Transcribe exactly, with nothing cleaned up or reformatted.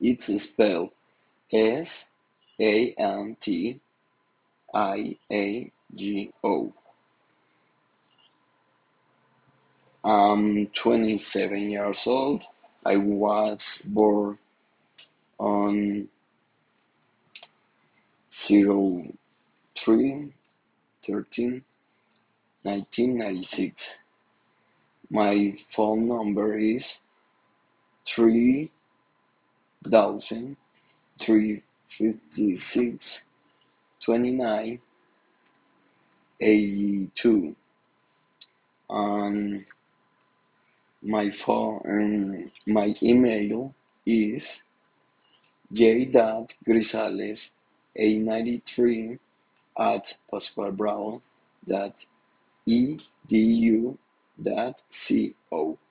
It's spelled S A N T I A G O. I'm twenty-seven years old. I was born on zero three thirteen nineteen ninety-six. My phone number is three thousand three fifty-six twenty-nine eighty-two. And my phone and my email is j.grisales eight ninety-three at pascualbrown dot edu dot co.